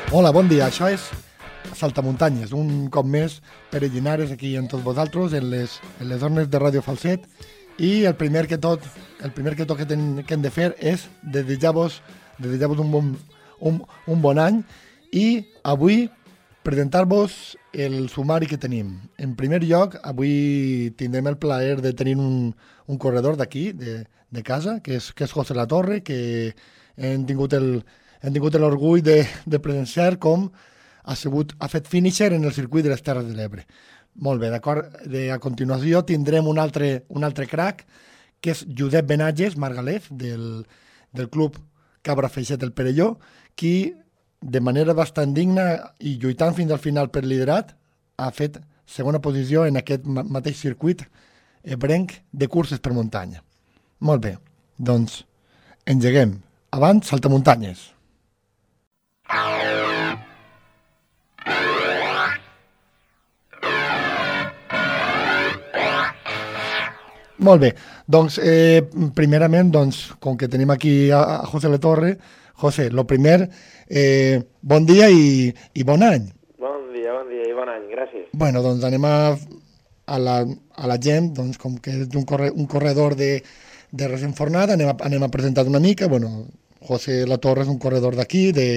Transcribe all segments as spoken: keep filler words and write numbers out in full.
Hola, bon dia. Això és Saltamuntanyes, un cop més peregrinares aquí amb tots vosaltres en les, en les zones de Ràdio Falset, i el primer que tot, el primer que tot que, ten, que hem de fer és desitjar-vos desitjar-vos un, bon, un, un bon any, i avui presentar-vos el sumari que tenim. En primer lloc, avui tindrem el plaer de tenir un, un corredor d'aquí, de, de casa, que és, que és José Latorre, que hem tingut el, hem tingut l'orgull de, de presenciar com ha, sigut, ha fet finisher en el circuit de les Terres de l'Ebre. Molt bé, d'acord. De, a continuació tindrem un altre, un altre crack, que és Josep Benatges Margalef, del, del club Cabra Feixet del Perelló, qui de manera bastant digna i lluitant fins al final per liderat ha fet segona posició en aquest mateix circuit ebrenc de curses per muntanya. Molt bé, doncs engeguem. Avant, Saltamuntanyes. Molt bé, doncs eh, primerament, doncs, com que tenim aquí a, a José Latorre, José, lo primer, eh, bon dia i, i bon any. Bon dia, bon dia i bon any, gràcies. Bueno, doncs anem a, a, la, a la gent, doncs, com que és un, corre, un corredor de, de recent fornada, anem a, anem a presentar una mica. Bueno, José Latorre és un corredor d'aquí, de...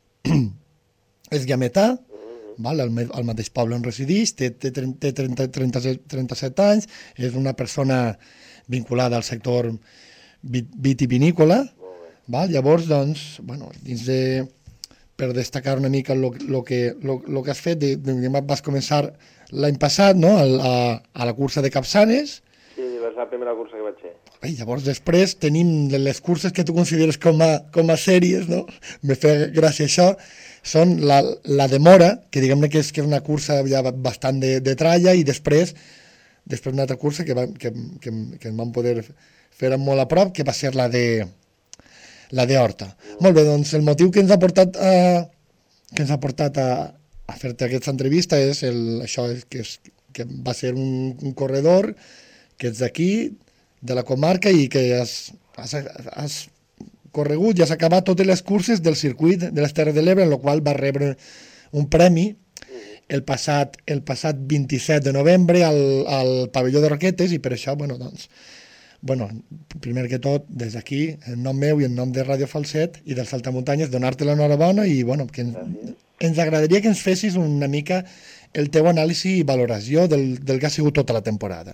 és llametà, val? Al, al mateix poble on resideix, té, té, té trenta, trenta-set, trenta-set anys, és una persona vinculada al sector vitivinícola, val? Llavors, doncs, bueno, dins de, per destacar una mica el que, lo, lo que has fet, de, de, vas començar l'any passat, no?, a, a la cursa de Capçanes. Sí, va ser la primera cursa que vaig fer. I llavors després tenim les curses que tu consideres com a, com a sèries, no? Me fa gràcia això. Són la, la de Mora, que diguem-ne que és, que és una cursa ja bastant de, de tralla, i després després una altra cursa que, va, que, que, que vam poder fer molt a prop, que va ser la de la de Horta. Mm. Molt bé, doncs el motiu que ens ha portat a, que ens ha portat a, a fer-te aquesta entrevista és el, això, és que, és, que va ser un, un corredor que ets d'aquí, de la comarca, i que has, has, has corregut i has acabat totes les curses del circuit de les Terres de l'Ebre, en el qual va rebre un premi el passat, el passat vint-i-set de novembre al, al pavelló de Roquetes, i per això, bueno, doncs, bueno, primer que tot, des d'aquí, en nom meu i en nom de Ràdio Falset i dels Saltamuntanyes, donar-te l'enhorabona, i bueno, que ens, ens agradaria que ens fessis una mica el teu anàlisi i valoració del, del que ha sigut tota la temporada.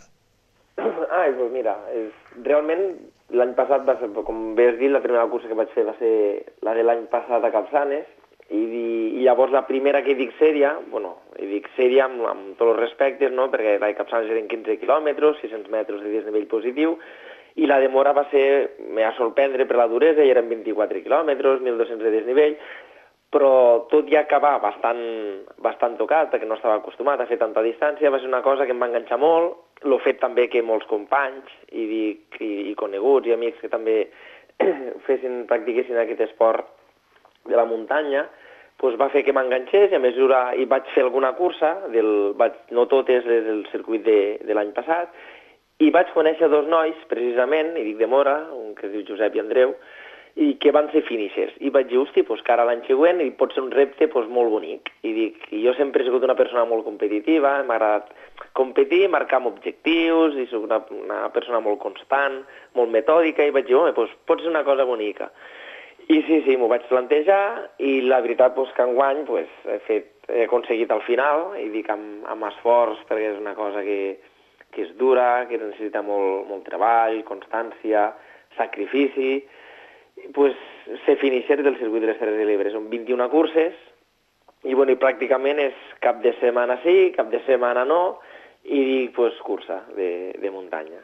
Ai, doncs mira, és, realment l'any passat va ser, com bé has dit, la primera cursa que vaig fer va ser la de l'any passat a Capçanes, i, i llavors la primera que dic sèria, bueno, i dic sèria amb, amb tots els respectes, no?, perquè la de Capçanes eren quinze quilòmetres, sis-cents metres de desnivell positiu, i la de Mora va ser, me va sorprendre per la duresa, i eren vint-i-quatre quilòmetres, mil dos-cents de desnivell, però tot i acabar bastant, bastant tocat, perquè no estava acostumat a fer tanta distància, va ser una cosa que em va enganxar molt. L'ho fet també que molts companys i, dic, i, i coneguts i amics que també fessin, practiquessin aquest esport de la muntanya, doncs va fer que m'enganxés, i a mesura i vaig fer alguna cursa, del, vaig, no totes les del circuit de, de l'any passat, i vaig conèixer dos nois, precisament, i dic de Mora, un que es diu Josep i Andreu, i que van ser finishers. I vaig dir, hosti, doncs que ara l'any següent i pot ser un repte doncs, molt bonic. I dic, jo sempre he sigut una persona molt competitiva, m'ha agradat competir, marcar-me objectius, i soc una, una persona molt constant, molt metòdica, i vaig dir, home, doncs pot ser una cosa bonica. I sí, sí, m'ho vaig plantejar, i la veritat doncs, que enguany doncs, he, fet, he aconseguit al final, i dic amb, amb esforç, perquè és una cosa que, que és dura, que necessita molt, molt treball, constància, sacrifici, pues, ser finisher del circuit de les Terres de l'Ebre. Són vint-i-una curses, i, bueno, i pràcticament és cap de setmana sí, cap de setmana no, i dic, pues, cursa de, de muntanya.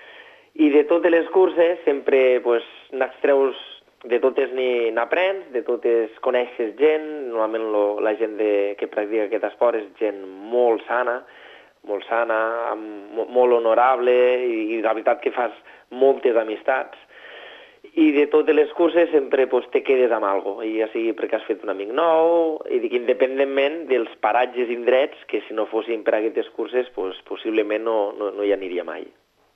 I de totes les curses sempre pues, n'extreus, de totes n'aprens, de totes coneixes gent. Normalment lo, la gent de, que practica aquest esport és gent molt sana, molt sana, amb, molt honorable, i, i la veritat que fas moltes amistats. I de totes les curses sempre pues, te quedes amb alguna cosa, ja sigui perquè has fet un amic nou, i dic independentment dels paratges indrets, que si no fossin per aquestes curses, pues, possiblement no, no, no hi aniria mai.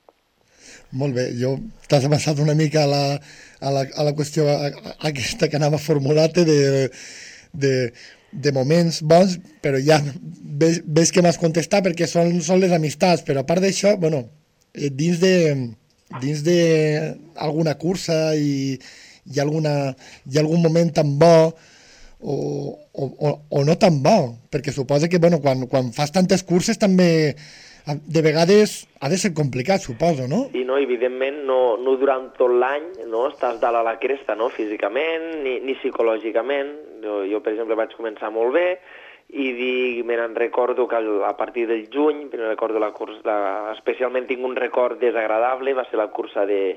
Molt bé, jo t'has avançat una mica a la, a la, a la qüestió aquesta que anava a formular-te de, de, de moments bons, però ja ves, ves que m'has contestat perquè són, són les amistats, però a part d'això, bueno, eh, dins de dins de alguna cursa i hi ha, alguna, hi ha algun moment tan bo o, o, o, o no tan bo, perquè suposa que bueno, quan, quan fas tantes curses també de vegades ha de ser complicat, suposo, no? Sí, no, evidentment, no, no durant tot l'any no, estàs dalt a la cresta, no, físicament ni, ni psicològicament. Jo, jo, per exemple, vaig començar molt bé i dic, me'n recordo que a partir del juny, me'n recordo la cursa, la, especialment tinc un record desagradable, va ser la cursa de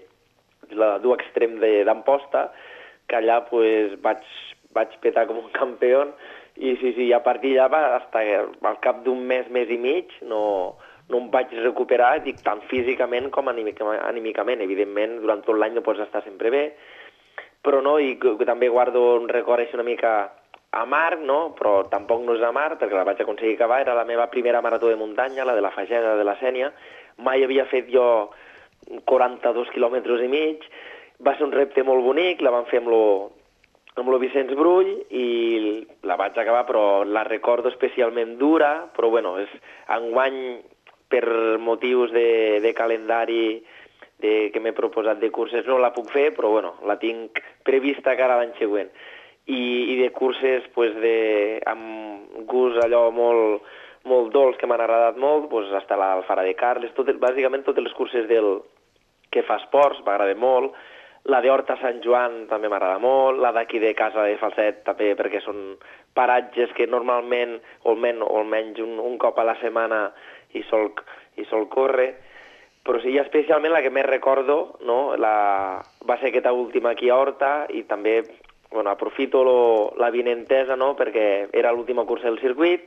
la dur extrem d'Amposta, que allà pues, vaig, vaig petar com un campió i sí, sí, a partir d'allà, fins al cap d'un mes, mes i mig, no... no em vaig recuperar, dic, tant físicament com anímicament. Evidentment, durant tot l'any no pots estar sempre bé, però no, i també guardo un record així una mica amarg, no? Però tampoc no és amarg, perquè la vaig aconseguir acabar, era la meva primera marató de muntanya, la de la Fageda de la Sénia, mai havia fet jo quaranta-dos quilòmetres i mig, va ser un repte molt bonic, la vam fer amb lo, amb lo Vicenç Brull i la vaig acabar, però la recordo especialment dura, però bueno, és enguany per motius de, de calendari de, que m'he proposat de curses no la puc fer, però bueno, la tinc prevista cara l'any següent. I, i de curses pues, de, amb gust allò molt, molt dolç que m'han agradat molt, pues, hasta l'Alfara de Carles, tot, bàsicament totes les curses del, que fa esports m'agrada molt, la d'Horta Sant Joan també m'agrada molt, la d'aquí de casa de Falset també perquè són paratges que normalment, o almenys, o almenys un, un cop a la setmana i sol, i sol córrer, però sí, especialment la que més recordo, no? la, va ser aquesta última aquí a Horta i també bueno, aprofito lo, la vinentesa no? perquè era l'última cursa del circuit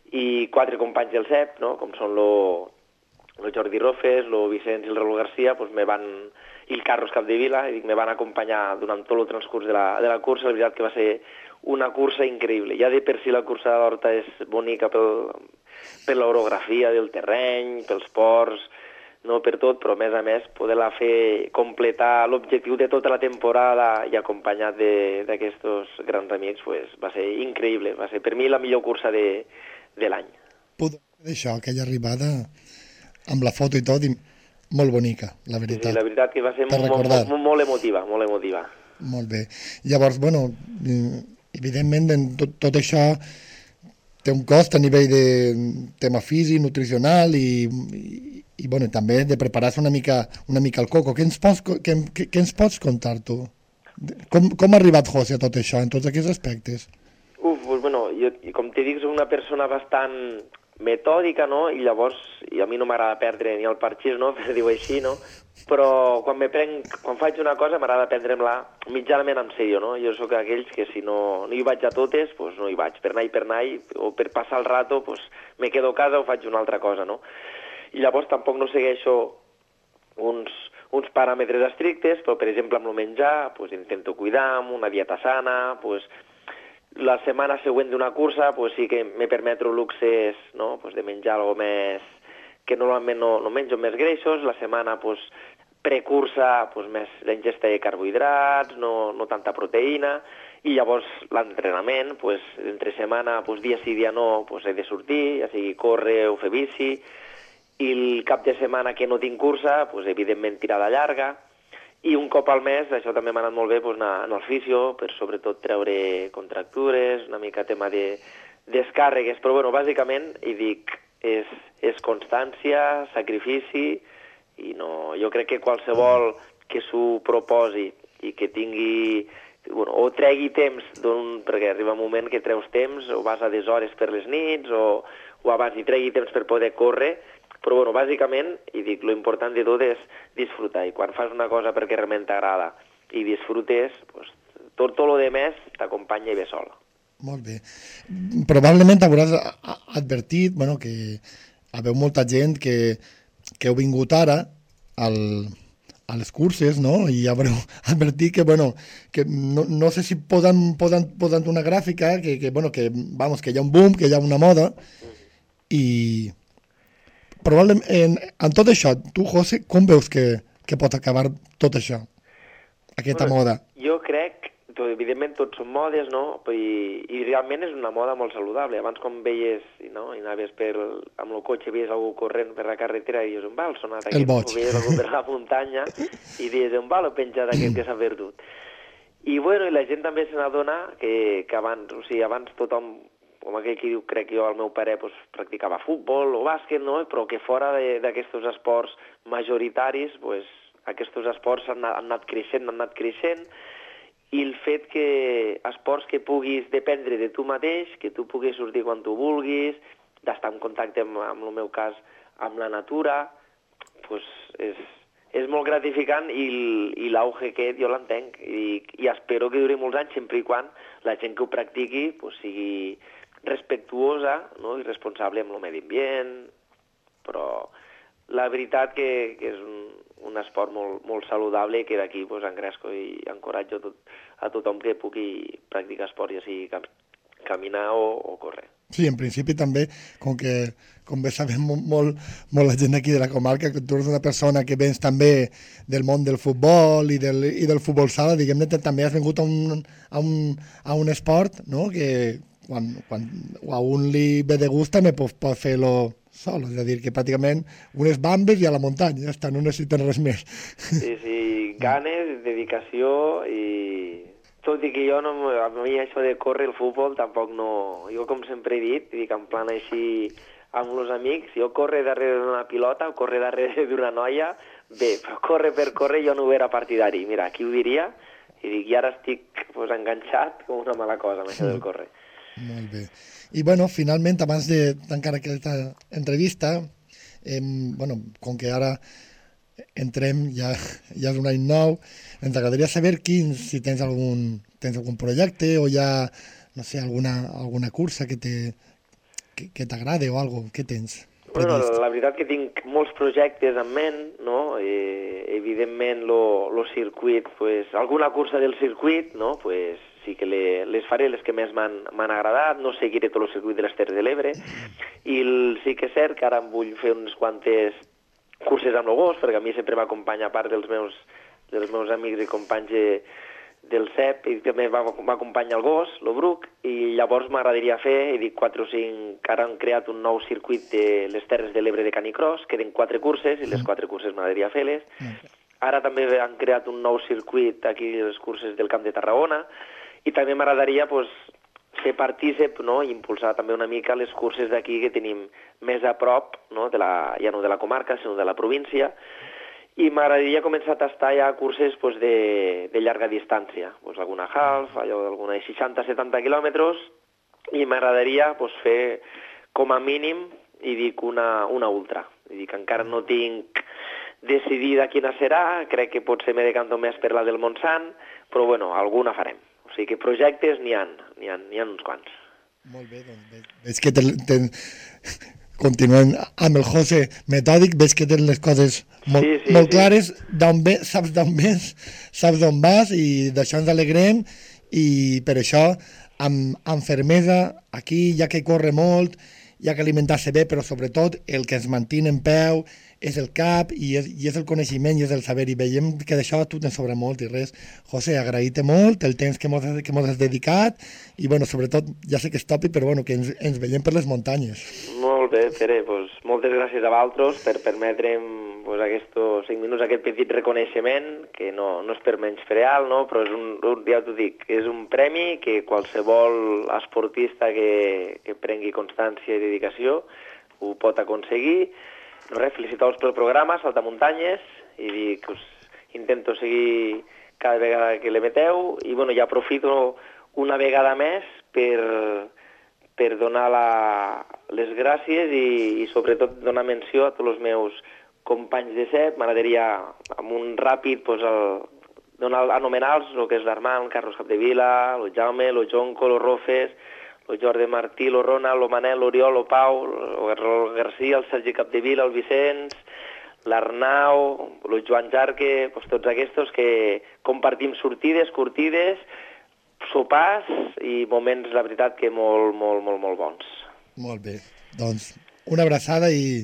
i quatre companys del C E P, no? com són lo, lo Jordi Rofes, lo Vicenç i el Raúl Garcia, pues me van, i el Carlos Capdevila, i me van acompanyar durant tot el transcurs de la, de la cursa. La veritat que va ser una cursa increïble. Ja de per si la cursa de l'Horta és bonica pel, per l'orografia del terreny, pels ports, no per tot, però a més a més poder-la fer completar l'objectiu de tota la temporada i acompanyat d'aquests grans amics pues, va ser increïble, va ser per mi la millor cursa de, de l'any. Poder això, aquella arribada amb la foto i tot, i molt bonica, la veritat. Sí, sí, la veritat que va ser molt, molt, molt emotiva, molt emotiva. Molt bé. Llavors, bueno, evidentment tot, tot això té un cost a nivell de tema físic, nutricional i, i, i bueno, també de preparar-se una mica, una mica el coco. Què ens pots, què, què, què ens pots contar tu? Com, com ha arribat José a tot això, en tots aquests aspectes? Uf, pues bueno, jo, com t'he dit, soc una persona bastant metòdica, no? I llavors, i a mi no m'agrada perdre ni el parxís, no? Per dir-ho així, no? Però quan me prenc, quan faig una cosa m'agrada prendre-me-la mitjanament en sèrio, no? Jo sóc aquells que si no, no hi vaig a totes, doncs no hi vaig, per anar i per anar, o per passar el rato, doncs me quedo a casa o faig una altra cosa, no? I llavors tampoc no segueixo uns, uns paràmetres estrictes, però per exemple amb el menjar, doncs intento cuidar, amb una dieta sana, doncs la setmana següent d'una cursa pues sí que me permeto luxes, no? Pues de menjar algo més que normalment no, no menjo més greixos, la setmana pues, precursa pues, més l'ingesta de carbohidrats, no, no tanta proteïna, i llavors l'entrenament, pues, entre setmana, pues, dia sí, dia no, pues, he de sortir, ja sigui córrer o fer bici, i el cap de setmana que no tinc cursa, pues, evidentment tirada llarga, i un cop al mes, això també m'ha anat molt bé, doncs, anar, anar al fisio, per sobretot treure contractures, una mica tema de descàrregues, però bueno, bàsicament, i dic, és, és constància, sacrifici, i no, jo crec que qualsevol que s'ho proposi i que tingui, bueno, o tregui temps, perquè arriba un moment que treus temps, o vas a des hores per les nits, o, o abans hi tregui temps per poder córrer, però bueno, bàsicament, i dic, lo important de tot és disfrutar, i quan fas una cosa perquè realment t'agrada i disfrutes, pues, tot, tot lo de més t'acompanya i ve sol. Molt bé. Probablement hauràs advertit, bueno, que hi veu molta gent que, que heu vingut ara al, a les curses, no? I haureu advertit que, bueno, que no, no sé si poden, poden, poden una gràfica, que, que, bueno, que, vamos, que hi ha un boom, que hi ha una moda, i probablement, en, en tot això, tu, José, com veus que, que pot acabar tot això, aquesta bueno, moda? Jo crec, tot, evidentment tots són modes, no? I, i realment és una moda molt saludable. Abans quan veies, no? I anaves per, amb el cotxe, veies algú corrent per la carretera i dius, on va el sonat aquest? El boig. O veies algú per la muntanya i dius, on va el penjat aquest que s'ha perdut? I, bueno, i la gent també se n'adona que, que abans, o sigui, abans tothom, com aquell que diu, crec jo, el meu pare, pues, practicava futbol o bàsquet, no? Però que fora d'aquests esports majoritaris, pues, aquests esports han, han anat creixent, han anat creixent, i el fet que esports que puguis dependre de tu mateix, que tu puguis sortir quan tu vulguis, d'estar en contacte, amb, en el meu cas, amb la natura, pues, és, és molt gratificant i, i l'auge aquest jo l'entenc i, i espero que duri molts anys sempre i quan la gent que ho practiqui pues, sigui respectuosa, no? I responsable amb el medi ambient, però la veritat que, que és un, un esport molt, molt saludable i que d'aquí pues, engresco i encoratjo tot, a tothom que pugui practicar esport, ja sigui cam, caminar o, o córrer. Sí, en principi també, com que com bé sabem molt, molt, molt la gent aquí de la comarca, que tu eres una persona que vens també del món del futbol i del, i del futbol sala, diguem-ne, també has vingut a un, a un, a un esport, no?, que quan, quan a un li ve de gust també pot, pot fer-lo sol, és a dir, que pràcticament unes bambes i a la muntanya, ja està, no necessiten res més. Sí, sí, ganes, dedicació i... Tot i que jo, no, a mi això de córrer el futbol tampoc no... Jo, com sempre he dit, dic en plan així amb els amics, jo córrer darrere d'una pilota o córrer darrere d'una noia, bé, però córrer per córrer jo no ho era partidari. Mira, aquí ho diria, i dic, i ara estic pues, enganxat com una mala cosa amb això del córrer. Molt bé. I, bueno, finalment, abans de tancar aquesta entrevista, eh, bueno, com que ara entrem, ja, ja és un any nou, ens agradaria saber quins, si tens algun, tens algun projecte o ja, no sé, alguna, alguna cursa que te, que, que t'agrade o alguna cosa, què tens? Bueno, la veritat que tinc molts projectes en ment, no? Eh, evidentment, lo, lo circuit, pues, alguna cursa del circuit, no? Pues, sí que le, les faré les que més m'han agradat, no seguiré tot el circuit de les Terres de l'Ebre, i el, sí que és cert que ara em vull fer unes quantes curses amb el gos, perquè a mi sempre m'acompanya a part dels meus, dels meus amics i companys de, del C E P, i també m'acompanya el gos, el Bruc, i llavors m'agradaria fer, he dit quatre o cinc, que ara han creat un nou circuit de les Terres de l'Ebre de Canicross, queden quatre curses, i les quatre curses m'agradaria fer-les. Ara també han creat un nou circuit aquí, les curses del Camp de Tarragona, i també m'agradaria pues, ser partícip, no? I impulsar també una mica les curses d'aquí que tenim més a prop, no? De la, ja no de la comarca, sinó de la província, i m'agradaria començar a tastar ja curses pues, de, de llarga distància, pues, alguna half, allò d'alguna de seixanta a setanta quilòmetres, i m'agradaria pues, fer com a mínim, i dic una, una ultra. I dic, encara no tinc decidida quina serà, crec que potser me decanto més per la del Montsant, però bueno, alguna farem. O sigui que projectes n'hi ha, n'hi ha, n'hi ha uns quants. Molt bé, doncs veig que ten, ten, continuem amb el José metòdic, veig que tens les coses molt, sí, sí, molt sí. clares, d'on ve, saps d'on vens, saps d'on vas, i d'això ens alegrem, i per això, amb, amb fermesa, aquí ja que corre molt, hi ha que alimentar-se bé, però sobretot el que ens manté en peu és el cap i és, i és el coneixement i és el saber, i veiem que d'això tu te'n sobra molt i res. José, agraït-te molt el temps que mos, que mos has dedicat i, bueno, sobretot, ja sé que és tòpic, però bueno, que ens, ens veiem per les muntanyes. Molt bé, Pere, pues, moltes gràcies a vosaltres per permetre'm pues, aquests cinc minuts, aquest petit reconeixement, que no, no és per menysprear, no? Però és un, un, ja t'ho dic, és un premi que qualsevol esportista que, que prengui constància i dedicació ho pot aconseguir. No res, felicitar-vos pel programa, Saltamuntanyes, i dic, us intento seguir cada vegada que l'emeteu, i bueno, ja aprofito una vegada més per, per donar la, les gràcies i, i sobretot donar menció a tots els meus companys de C E P. M'agradaria, amb un ràpid, pues, el, donar, anomenar-los, el que és l'Armand, el Carlos Capdevila, el Jaume, el Jonco, el Rofes, el Jordi Martí, el Ronald, el Manel, l'Oriol, el Pau, el García, el Sergi Capdevila, el Vicenç, l'Arnau, el Joan Jarque, doncs tots aquests que compartim sortides, curtides, sopars i moments, la veritat, que molt, molt, molt, molt bons. Molt bé. Doncs una abraçada i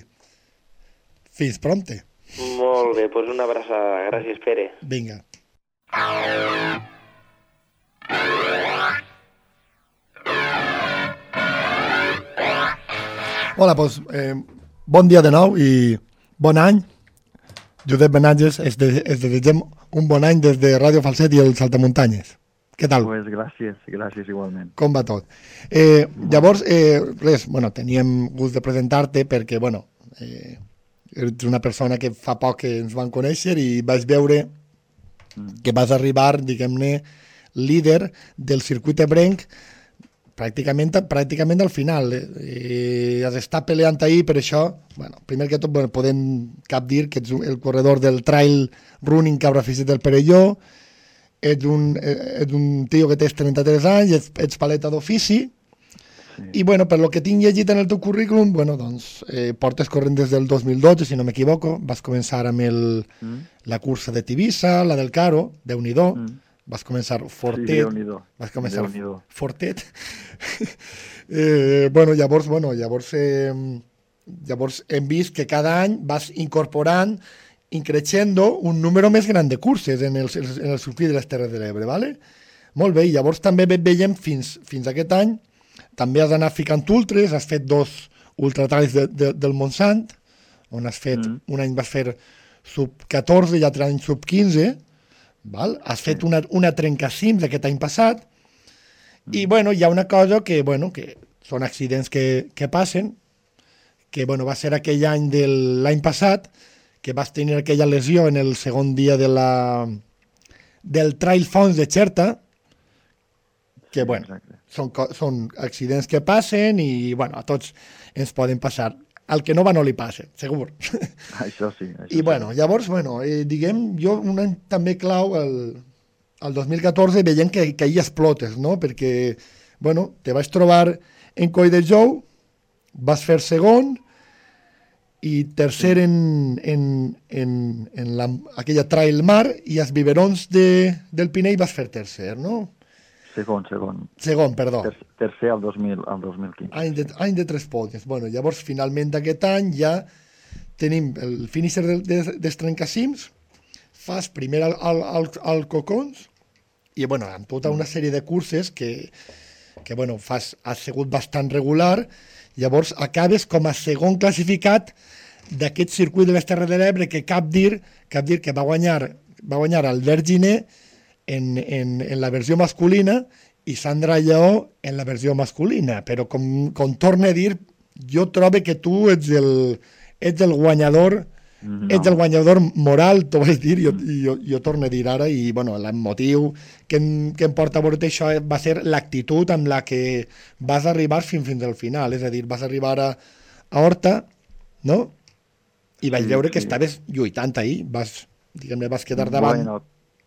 fins prompte. Molt bé, doncs una abraçada. Gràcies, Pere. Vinga. Hola, doncs, eh, bon dia de nou i bon any. Josep Benatges, es, de, es desitgem un bon any des de Ràdio Falset i el Saltamuntanyes. Què tal? Pues gràcies, gràcies igualment. Com va tot? Eh, llavors, eh, res, bueno, teníem gust de presentar-te perquè, bueno, eh, ets una persona que fa poc que ens van conèixer i vaig veure que vas arribar, diguem-ne, líder del circuit ebrenc pràcticament, pràcticament al final. Eh, has estat peleant ahir, per això, bueno, primer que tot, bueno, podem cap dir que ets el corredor del trail running Cabra Físic del Perelló, ets un, ets un tio que tens trenta-tres anys, ets, ets paleta d'ofici, sí. I bueno, per lo que tinc llegit en el teu currículum, bueno, doncs, eh, portes corrent des del dos mil dotze, si no m'equivoco, vas començar amb el, mm. la cursa de Tivissa, la del Caro, Déu-n'hi-do, mm. vas començar fortet, sí, vas començar fortet. eh, bueno, llavors, bueno, llavors, eh, llavors hem vist que cada any vas incorporant, increixendo un número més gran de curses en el, en el circuit de les Terres de l'Ebre, ¿vale? Molt bé, i llavors també veiem fins, fins aquest any, també has anat ficant ultres, has fet dos ultratrails de, de, del Montsant, on has fet, mm. un any vas fer sub catorze i l'altre any sub quinze, val? Has fet una, una trencacims aquest any passat, mm. i bueno, hi ha una cosa que, bueno, que són accidents que, que passen, que bueno, va ser aquell any de l'any passat, que vas tenir aquella lesió en el segon dia de la, del Trail Fons de Xerta, que, bueno, són, són accidents que passen i, bueno, a tots ens poden passar. Al que no va no li passa, segur. Això sí. Això I, bueno, llavors, bueno, eh, diguem, jo un any també clau, el, el dos mil catorze, veiem que, que hi explotes, no? Perquè, bueno, te vaig trobar en Coll de Jou, vas fer segon, i tercer sí. en, en, en, en la, aquella Trail Mar, i als biberons de, del Pinell vas fer tercer, no? Segon, segon. Segon, perdó. Ter, tercer al, dos mil, al dos mil quinze. Any de, any de tres podiums. Bueno, llavors, finalment d'aquest any ja tenim el finisher de, de, dels trencacims, fas primer al, al, al, al Cocons, i, bueno, amb tota una sèrie de curses que, que bueno, fas, has sigut bastant regular. Llavors acabes com a segon classificat d'aquest circuit de les Terres de l'Ebre, que cap dir, cap dir que va guanyar, va guanyar Albert Giner en, en, en la versió masculina i Sandra Lleó en la versió masculina. Però com, com torno a dir, jo trobo que tu ets el, ets el guanyador, no. ets el guanyador moral, t'ho vaig dir, jo, jo, jo torno a dir ara, i bueno, el motiu que em, que em porta a veure això va ser l'actitud amb la que vas arribar fins, fins al final, és a dir, vas arribar a, a Horta, no? I vaig sí, veure que sí. estaves lluitant ahir, vas, diguem-ne, vas quedar davant. Bueno,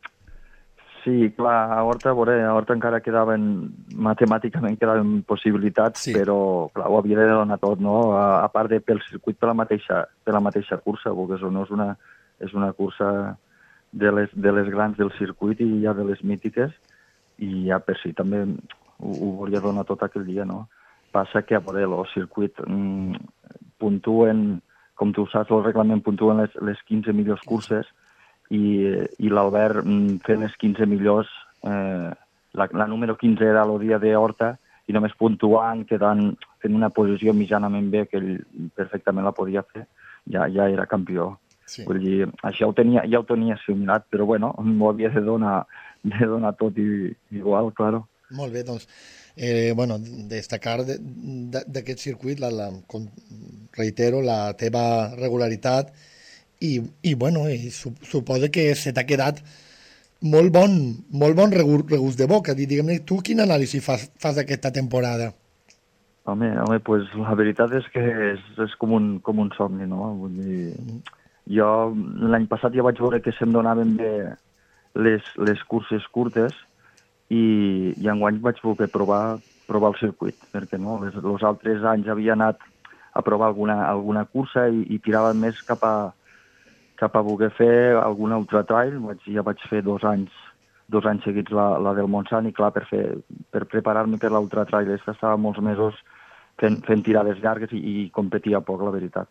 sí, clar, a Horta, a veure, a Horta encara quedaven, matemàticament quedaven possibilitats, sí. però clar, ho havia de donar tot, no? A, a part de pel circuit per la mateixa, per la mateixa cursa, perquè això no és una, és una cursa de les, de les grans del circuit i ja de les mítiques, i ja per si també ho, ho volia donar tot aquell dia, no? Passa que, a veure, el circuit mm, puntuen, com tu saps, el reglament puntuen les, les quinze millors curses, i, i l'Albert fent les quinze millors, eh, la, la número quinze era el dia d'Horta, i només puntuant, quedant, fent una posició mitjanament bé, que ell perfectament la podia fer, ja, ja era campió. Sí. Vull dir, això ho tenia, ja ho tenia assimilat, però bueno, m'ho havia de donar, de donar tot i, igual, claro. Molt bé, doncs, eh, bueno, destacar d'aquest circuit, la, la, com reitero, la teva regularitat, i, i bueno, i suposo que se t'ha quedat molt bon, molt bon regust de boca. Diguem-ne, tu quin anàlisi fas, fas d'aquesta temporada? Home, home, pues la veritat és que és, és com, un, com un somni, no? Vull dir, mm. jo l'any passat ja vaig veure que se'm donaven bé les, les curses curtes, i, i enguany vaig voler provar, provar el circuit, perquè no? Les, els altres anys havia anat a provar alguna, alguna cursa i, i tirava més cap a, cap a voler fer alguna ultratrail. Vaig, ja vaig fer dos anys, dos anys seguits la, la del Montsant, i clar, per, fer, per preparar-me per l'ultratrail estava molts mesos fent, fent tirades llargues i, i competia poc, la veritat.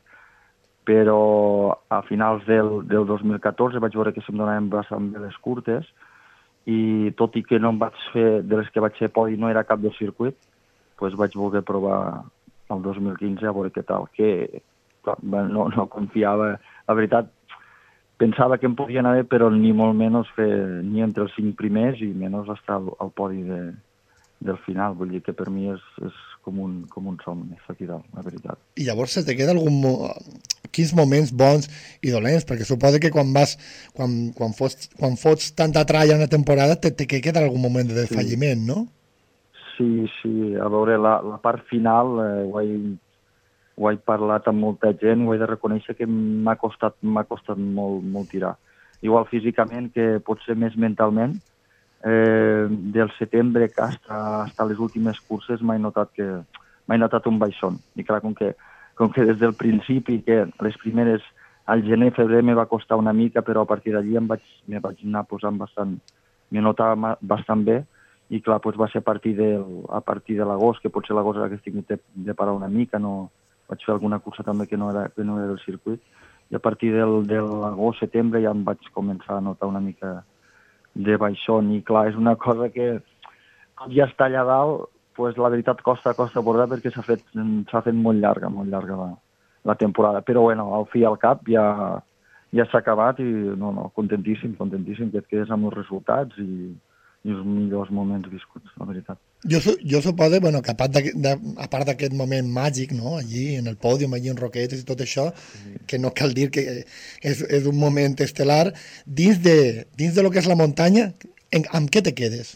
Però a finals del, del dos mil catorze vaig veure que se'm donaven bastant bé les curtes, i tot i que no em vaig fer, de les que vaig fer podi no era cap del circuit, doncs vaig voler provar el dos mil quinze a veure què tal, que clar, no, no confiava, la veritat, pensava que em podia anar bé, però ni molt menys fer ni entre els cinc primers i menys estar al, al podi de, del final. Vull dir que per mi és, és com, un, com un somni, aquí dalt, la veritat. I llavors se te queda algun... Mo... quins moments bons i dolents? Perquè suposo que quan vas, quan, quan, fots, quan fots tanta tralla una temporada te, te queda algun moment de desfalliment, sí. No? Sí, sí. A veure, la, la part final eh, ho, he, ho he parlat amb molta gent, ho he de reconèixer que m'ha costat, m'ha costat molt, molt tirar. Igual físicament que potser més mentalment. Eh, del setembre que hasta, hasta les últimes curses m'he notat que m'he notat un baixón. I clar, com que, com que des del principi, que les primeres al gener, febrer me va costar una mica, però a partir d'allí em vaig, me vaig anar posant bastant, me notava bastant bé. I clar, doncs va ser a partir, del, a partir de l'agost, que potser l'agost hagués tingut de, de parar una mica, no, vaig fer alguna cursa també que no era, que no era del circuit, i a partir del, de l'agost, setembre ja em vaig començar a notar una mica de baixón, i clar, és una cosa que ja està allà dalt, pues, la veritat costa, costa abordar perquè s'ha fet, s'ha fet molt llarga, molt llarga la, la temporada, però bueno, al fi i al cap ja, ja s'ha acabat i no, no, contentíssim, contentíssim que et quedes amb els resultats i i els millors moments viscuts, la veritat. Jo, jo suposo, bueno, que a part d'aquest moment màgic, no?, allí en el pòdium, allí en Roquetes i tot això, sí. Que no cal dir que és, és un moment estel·lar, dins de, dins de lo que és la muntanya, en, amb què te quedes?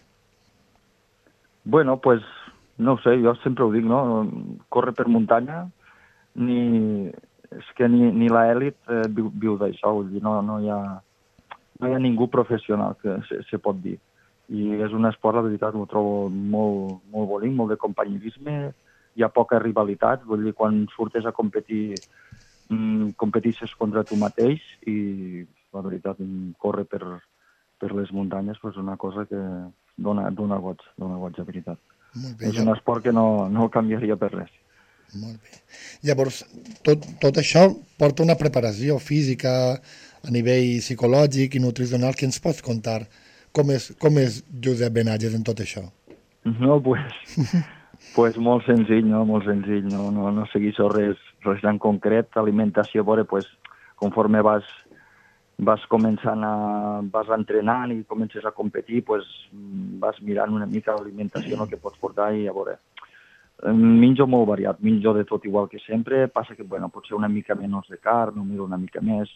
Bueno, pues, no ho sé, jo sempre ho dic, no?, córrer per muntanya, ni, és que ni, ni l'elit eh, viu, viu d'això, vull dir, no, no, hi ha, no hi ha ningú professional que se, se pot dir. I és un esport, la veritat, ho trobo molt, molt bonic, molt de companyerisme, hi ha poca rivalitat, vull dir, quan surtes a competir, mmm, competeixes contra tu mateix i, la veritat, córrer per, per les muntanyes és una cosa que dona, dona goig, dona goig, la veritat. Molt bé, és ja... un esport que no, no canviaria per res. Molt bé. Llavors, tot, tot això porta una preparació física a nivell psicològic i nutricional. Què ens pots contar? Com és, com és Josep Benages en tot això? No, pues, pues molt senzill, no? Molt senzill, no, no, no segueixo res, res en concret. Alimentació, veure, pues, conforme vas, vas començant a... vas entrenant i comences a competir, pues, vas mirant una mica l'alimentació, el que pots portar i a veure. Menjo molt variat, menjo de tot igual que sempre, passa que, bueno, potser una mica menys de carn, no miro una mica més,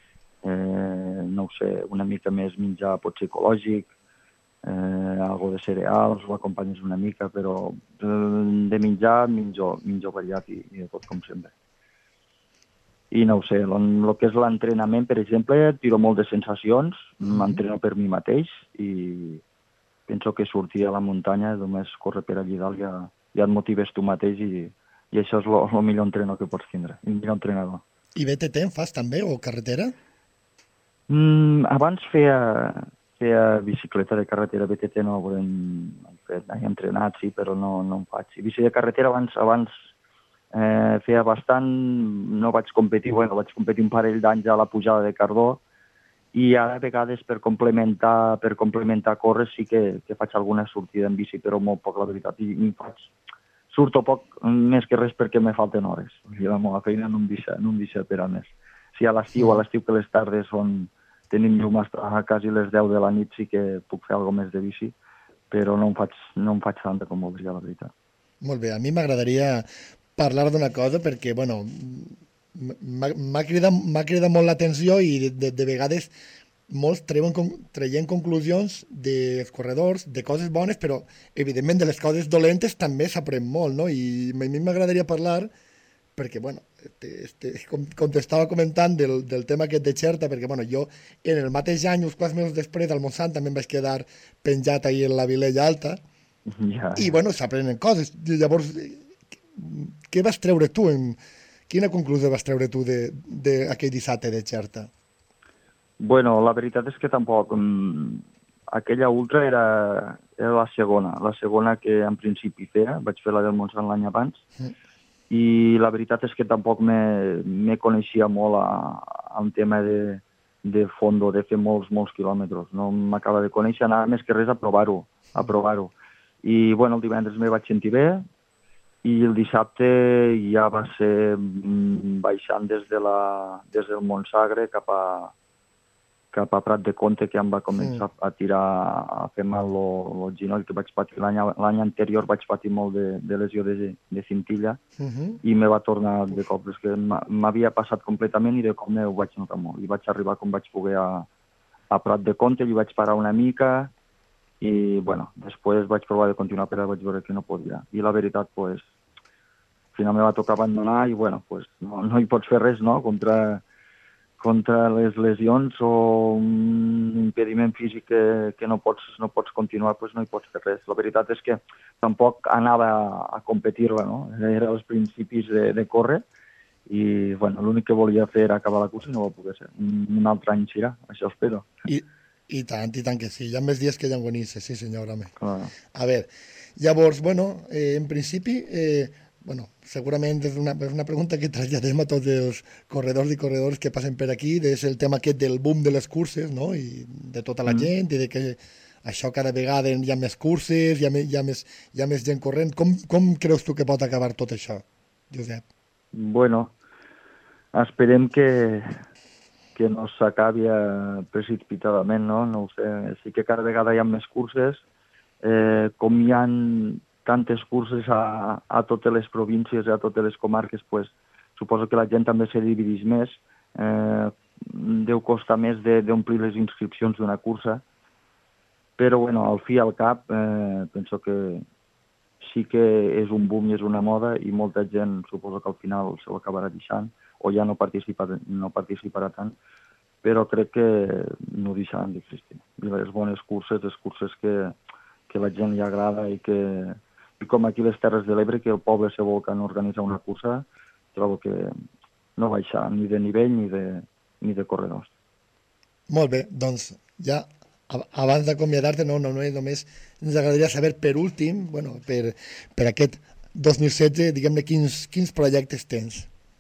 Eh, no ho sé, una mica més menjar pot ser ecològic, eh, algo de cereals, ho acompanyes una mica, però de menjar menjo, menjo variat i, i de tot com sempre. I no ho sé, el que és l'entrenament, per exemple, tiro molt de sensacions, m'entreno per mi mateix i penso que sortir a la muntanya, només córrer per allí dalt, ja, ja et motives tu mateix i, i això és el millor entrenador que pots tindre, el millor entrenador. I B T T en fas també, o carretera? Mm, abans feia, feia bicicleta de carretera, B T T no ho he entrenat, sí, però no, no en faig. I bici de carretera abans, abans eh, feia bastant, no vaig competir, bueno, vaig competir un parell d'anys a la pujada de Cardó i ara a vegades per complementar, per complementar córrer sí que, que faig alguna sortida en bici, però molt poc, la veritat. I, i faig, surto poc, més que res perquè me falten hores. I la meva feina no em deixa, no em deixa per a més. Si a l'estiu, a l'estiu que les tardes són, tenim llum a quasi les deu de la nit, sí que puc fer alguna més de bici, però no em faig, no em faig tanta com voldria, la veritat. Molt bé, a mi m'agradaria parlar d'una cosa perquè, bueno, m'ha cridat, m'ha cridat molt l'atenció i de, de, de vegades molts treuen, treien conclusions dels corredors, de coses bones, però evidentment de les coses dolentes també s'aprèn molt, no? I a mi m'agradaria parlar perquè, bueno, este, este, com, com t'estava comentant del, del tema aquest de Xerta, perquè, bueno, jo en el mateix any, uns quants mesos després, al Montsant també em vaig quedar penjat ahir en la Vilella Alta, ja, i, bueno, s'aprenen coses. Llavors, què vas treure tu? En, quina conclusió vas treure tu d'aquell dissabte de Xerta? Bueno, la veritat és que tampoc. Aquella ultra era, era la segona, la segona que en principi feia, vaig fer la del Montsant l'any abans, mm. I la veritat és que tampoc me, me coneixia molt a, a un tema de, de fondo, de fer molts, molts quilòmetres. No m'acaba de conèixer, anava més que res a provar-ho, a provar-ho. I, bueno, el divendres me vaig sentir bé i el dissabte ja va ser baixant des, de la, des del Montsagre cap a, cap a Prat de Comte, que em va començar mm. a tirar, a fer mal el genoll que vaig patir. L'any anterior vaig patir molt de, de lesió de, de cintilla mm-hmm. i me va tornar de cop. És que m'havia passat completament i de cop ho vaig notar molt. I vaig arribar com vaig poder a, a Prat de Comte, i vaig parar una mica i, bueno, després vaig provar de continuar, però vaig veure que no podia. I la veritat, pues, al final me va tocar abandonar i, bueno, pues, no, no hi pots fer res, no?, contra... contra les lesions o un impediment físic que, que no, pots, no pots continuar, doncs no hi pots fer res. La veritat és que tampoc anava a, a competir-la, no? Era als principis de, de córrer i, bueno, l'únic que volia fer era acabar la cursa i no va poder ser. Un, un altre any serà, això espero. I, I tant, i tant que sí. Hi ha més dies que llangonisses, sí senyor, home. Clar. A veure, llavors, bueno, eh, en principi... Eh, Bueno, segurament és una, és una pregunta que traslladem a tots els corredors i corredors que passen per aquí, és el tema aquest del boom de les curses, no?, i de tota la mm. gent, i de que això cada vegada hi ha més curses, hi ha més, hi ha més, hi ha més gent corrent. Com, com creus tu que pot acabar tot això, Josep? Bueno, esperem que, que no s'acabi precipitadament, no? No ho sé. Sí que cada vegada hi ha més curses, eh, com hi ha tantes curses a, a totes les províncies i a totes les comarques, pues, suposo que la gent també se divideix més, eh, deu costar més d'omplir les inscripcions d'una cursa, però bueno, al fi i al cap eh, penso que sí que és un boom i és una moda i molta gent suposo que al final se ho acabarà deixant o ja no, participa, no participarà tant, però crec que no deixaran d'existir. I les bones curses, les curses que, que la gent li agrada i que i com aquí les Terres de l'Ebre, que el poble se volca en organitzar una cursa, trobo que no baixa ni de nivell ni de, ni de corredors. Molt bé, doncs ja abans d'acomiadar-te, no, no, no, només ens agradaria saber per últim, bueno, per, per aquest dos mil setze, diguem-ne, quins, quins projectes tens?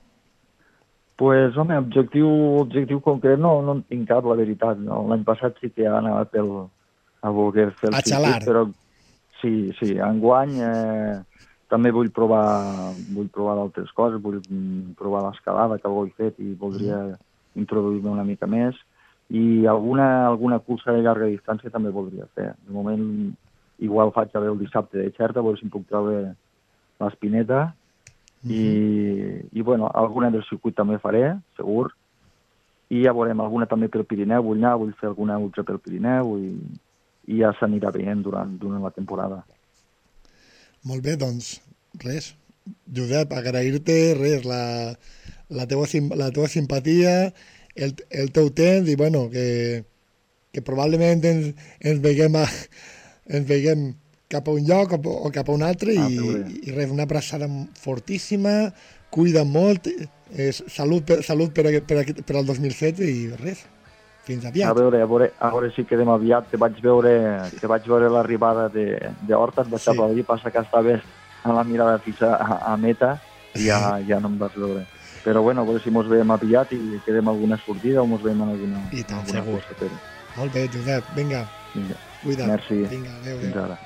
Pues, home, objectiu, objectiu concret no, no en tinc cap, la veritat. No? L'any passat sí que anava pel, a voler fer el circuit, però sí, sí, enguany eh, també vull provar, vull provar d'altres coses, vull provar l'escalada, que ho he fet i voldria introduir-me una mica més, i alguna, alguna cursa de llarga distància també voldria fer. De moment, igual faig a veure el dissabte de Xerta, a veure si em puc treure l'Espineta, mm-hmm. i, i bueno, alguna del circuit també faré, segur, i ja veurem, alguna també pel Pirineu, vull anar, vull fer alguna ultra pel Pirineu, i i ja s'anirà veient durant, durant la temporada. Molt bé, doncs, res. Josep, agrair-te, res, la, la, teua, la teua simpatia, el, el teu temps, i bueno, que, que probablement ens, ens, veiem a, ens veiem cap a un lloc o, o cap a un altre, ah, i, i res, una abraçada fortíssima, cuida molt, eh, salut, per, salut per, per, per al dos mil setze i res. Fins aviat. A veure, a veure, a veure si quedem aviat. Te vaig veure, te vaig veure l'arribada d'Horta, et vaig sí. aplaudir, passa que estaves a la mirada fixa a, a meta i ja, ja no em vas veure. Però bueno, a veure si mos veiem aviat i quedem alguna sortida o mos veiem en alguna, I tant, alguna segur. cosa. Però... Molt bé, Josep, vinga. Vinga. Cuida't. Merci. Vinga, adéu, Fins adéu. ara.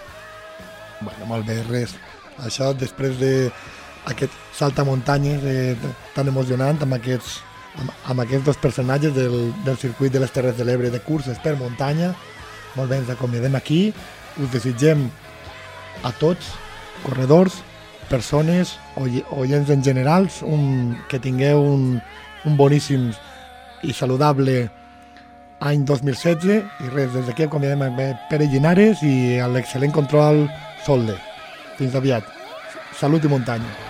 Bueno, molt bé, res. Això després d'aquest saltamuntanyes eh, tan emocionant amb aquests amb, amb aquests dos personatges del, del circuit de les Terres de l'Ebre de curses per muntanya. Molt bé, ens acomiadem aquí. Us desitgem a tots, corredors, persones, oients en general, un, que tingueu un, un boníssim i saludable any dos mil setze, i res, des d'aquí acomiadem a Pere Llinares i a l'excel·lent control Solde. Fins aviat. Salut i muntanya.